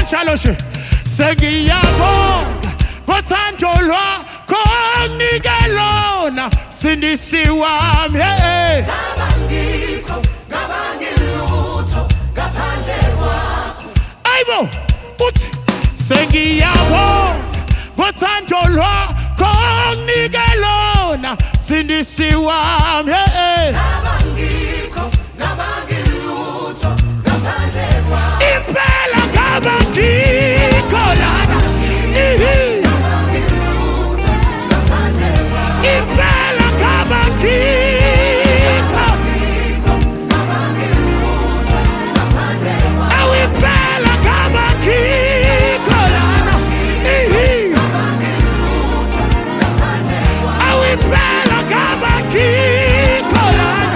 njalo nje sengiyabonga ngothando lwakho onike lona sindisi wami ngabangikho ngabangilutho ngaphandle kwakho ayibo uthi sengiyabonga ngothando lwakho onike lona sindisi wami ngabangikho ngabangilutho ngaphandle kwakho impela ngabangikho lana impela ngabangikho awu impela ngabangikho lana awu impela ngabangikho lana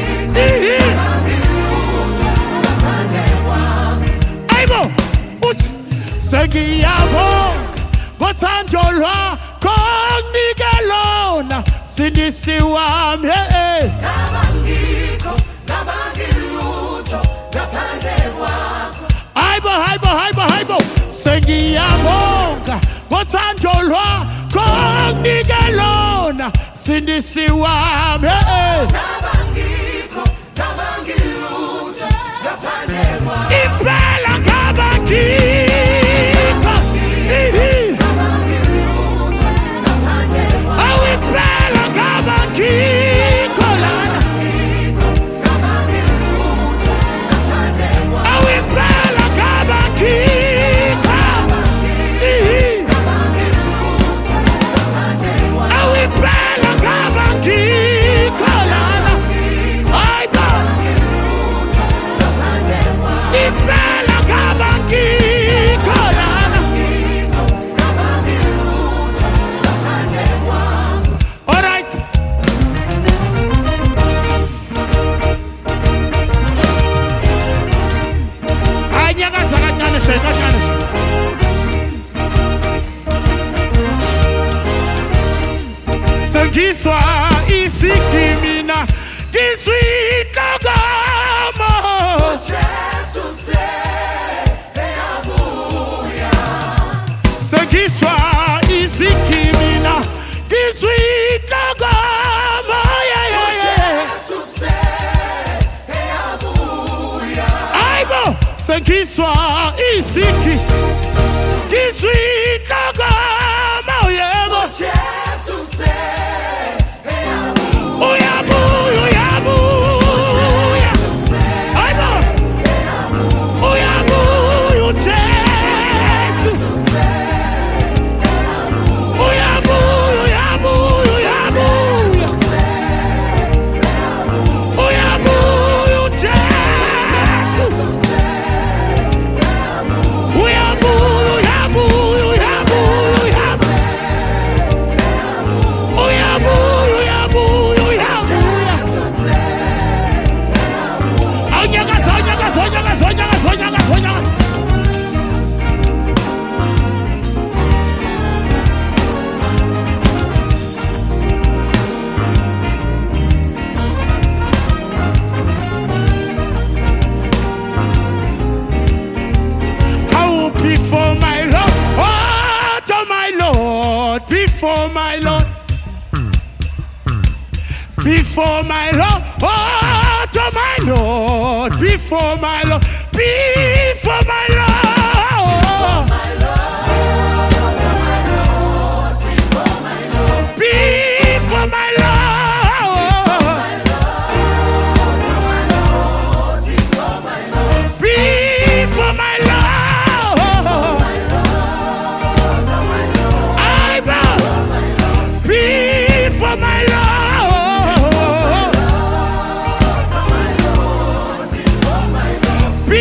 ayibo uthi sengiyabonga ngothando lwakho onike lona sindisi wami ngabangikho ngabangilutho ngaphandle kwakho hayibo sengiyabonga ngothando lwakho onike lona sindisi wami ngabangikho ngabangilutho ngaphandle kwakho impela ngabangikho awu impela ngabangikho lana awu impela ngabangikho awu impela ngabangikho lana hayibo impela ngabangikho lana all right anyakaza kancane kancane sengizwa isikimina ngizwitagamo Jesus eyabuya sengizwa isikimina ngizwitagamo Jesus eyabuya ayibo sengizwa isiki ngizwitagamo yebo Jesus uyabuya ayibo uyabuya uJesu uyabuya uJesu Before my Lord, oh my Lord, before my Lord, before my Lord, oh my Lord, before my Lord, before my Lord, before my Lord. Be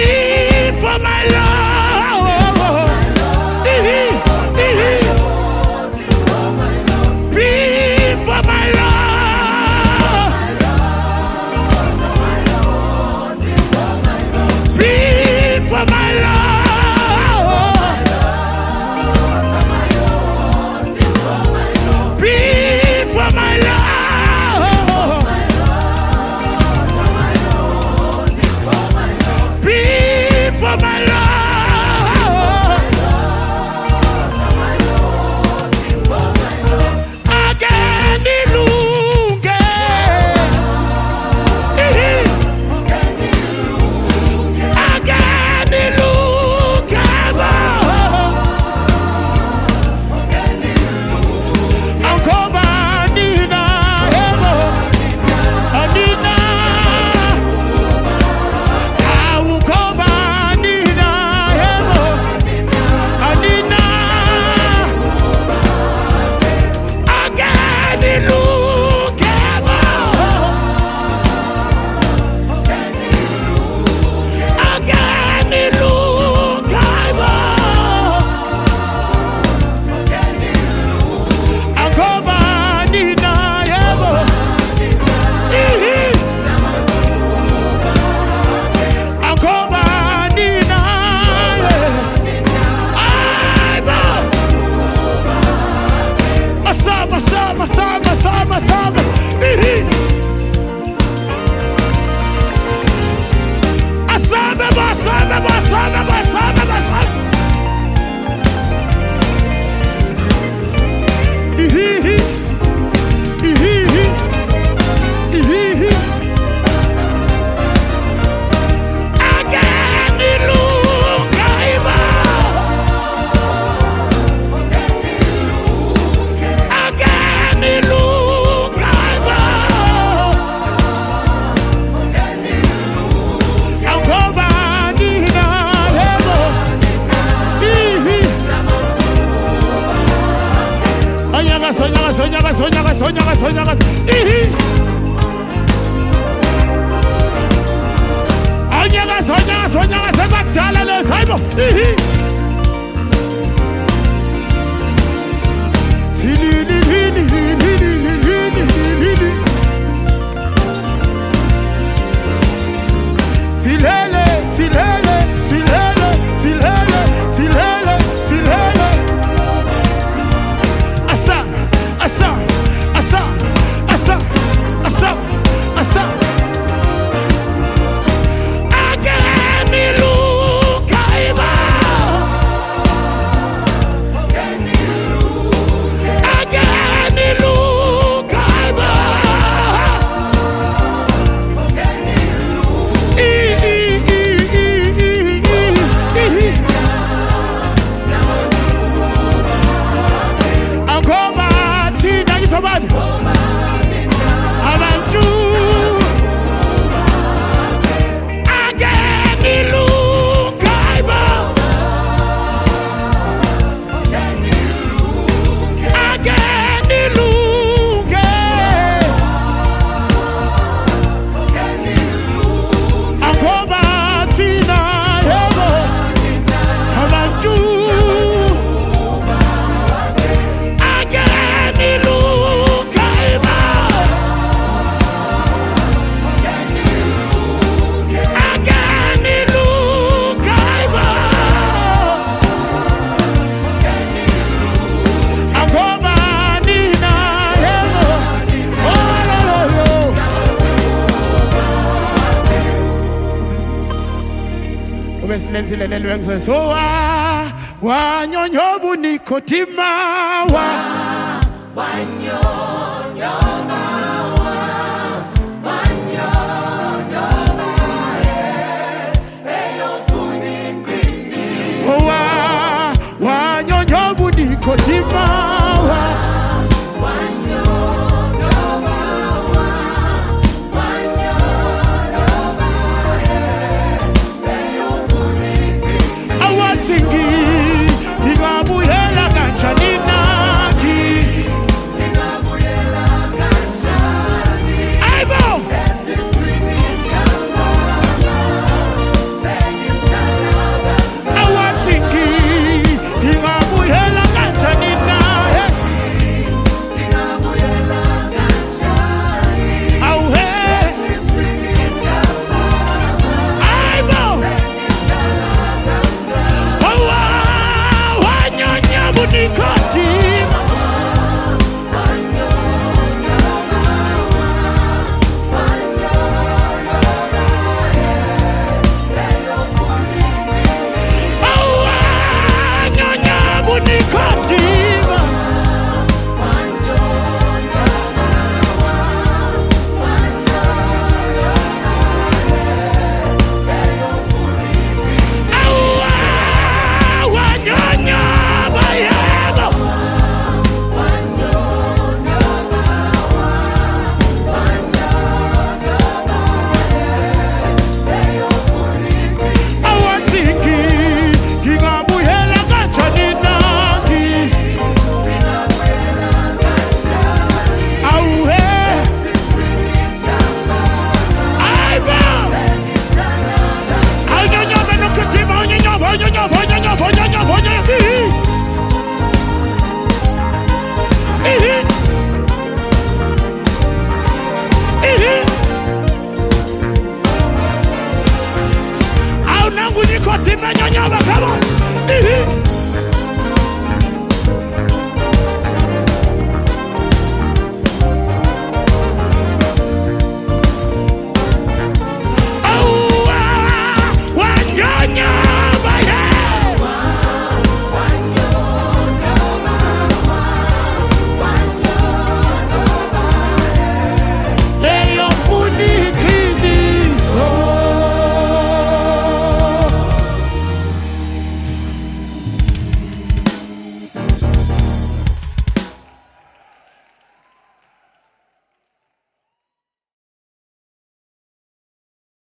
So wa nyonyobu nikotima wa nyonyoba